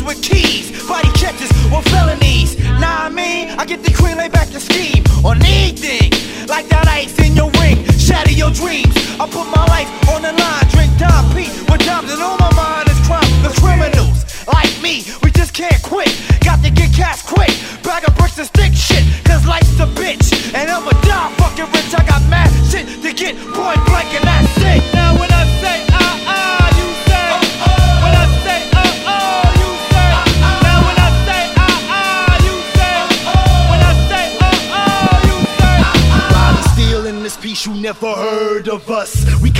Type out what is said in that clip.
with keys, body catches or felonies. Nah, I get the queen, lay back the scheme on anything. Like that ice in your ring, shatter your dreams. I put my life on the line, drink Dom P with dimes, and on my mind is crime. The criminals like me, we just can't quit. Got to get cash quick, bag of bricks and stick shit, cause life's a bitch, and I'ma die fucking rich. I got mad shit to get point blank, and that's it. Now when I say you say when I say you say. Now when I say you say. When I say you say. Riding steel in this piece, you never heard of us. We